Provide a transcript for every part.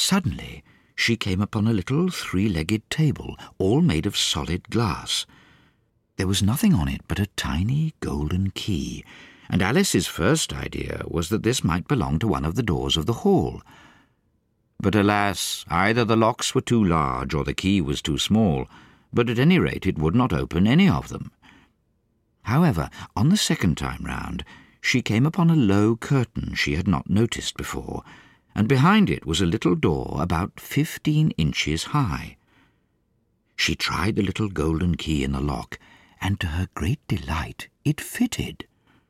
Suddenly, she came upon a little three-legged table, all made of solid glass. There was nothing on it but a tiny golden key, and Alice's first idea was that this might belong to one of the doors of the hall. But alas, either the locks were too large or the key was too small, but at any rate it would not open any of them. However, on the second time round, she came upon a low curtain she had not noticed before, and behind it was a little door about 15 inches high. She tried the little golden key in the lock, and to her great delight it fitted.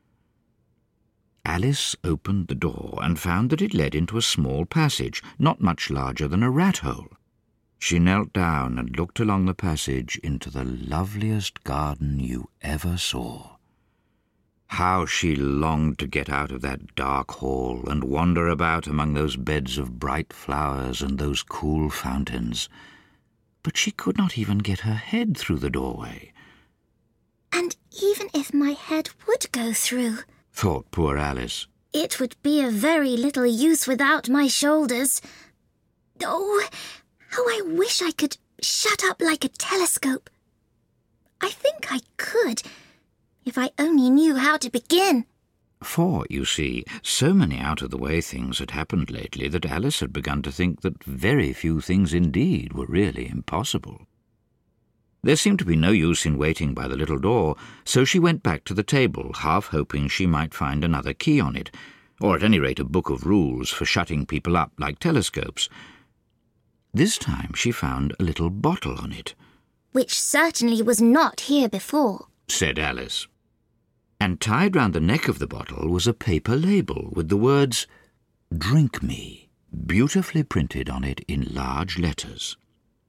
Alice opened the door and found that it led into a small passage, not much larger than a rat-hole. She knelt down and looked along the passage into the loveliest garden you ever saw. How she longed to get out of that dark hall and wander about among those beds of bright flowers and those cool fountains. But she could not even get her head through the doorway. And even if my head would go through, thought poor Alice, it would be of very little use without my shoulders. Oh, how I wish I could shut up like a telescope. I think I could, if I only knew how to begin. For, you see, so many out-of-the-way things had happened lately that Alice had begun to think that very few things indeed were really impossible. There seemed to be no use in waiting by the little door, so she went back to the table, half hoping she might find another key on it, or at any rate a book of rules for shutting people up like telescopes. This time she found a little bottle on it. Which certainly was not here before, said Alice. And tied round the neck of the bottle was a paper label with the words, "Drink me," beautifully printed on it in large letters.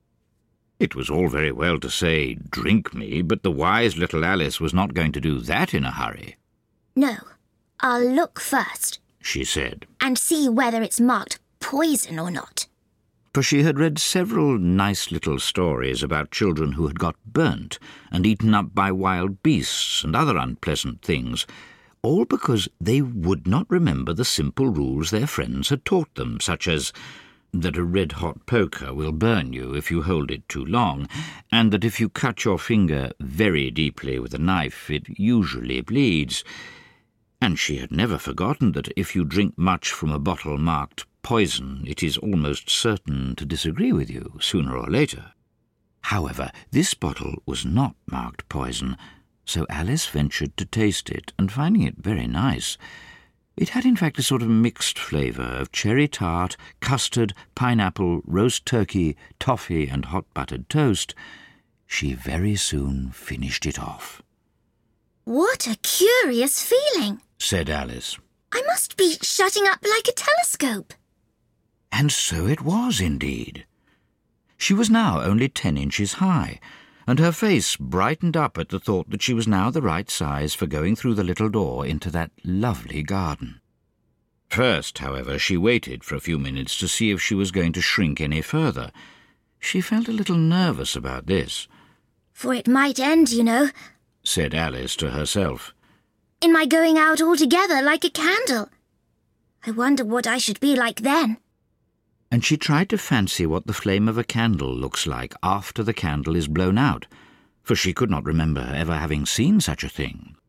It was all very well to say, "Drink me," but the wise little Alice was not going to do that in a hurry. No, I'll look first, she said, and see whether it's marked poison or not. For she had read several nice little stories about children who had got burnt and eaten up by wild beasts and other unpleasant things, all because they would not remember the simple rules their friends had taught them, such as that a red-hot poker will burn you if you hold it too long, and that if you cut your finger very deeply with a knife, it usually bleeds. And she had never forgotten that if you drink much from a bottle marked poison, it is almost certain to disagree with you, sooner or later. However, this bottle was not marked poison, so Alice ventured to taste it, and finding it very nice, it had in fact a sort of mixed flavour of cherry tart, custard, pineapple, roast turkey, toffee and hot buttered toast. She very soon finished it off. What a curious feeling, said Alice. I must be shutting up like a telescope. And so it was indeed. She was now only 10 inches high, and her face brightened up at the thought that she was now the right size for going through the little door into that lovely garden. First, however, she waited for a few minutes to see if she was going to shrink any further. She felt a little nervous about this. For it might end, you know, said Alice to herself, in my going out altogether like a candle. I wonder what I should be like then. And she tried to fancy what the flame of a candle looks like after the candle is blown out, for she could not remember ever having seen such a thing.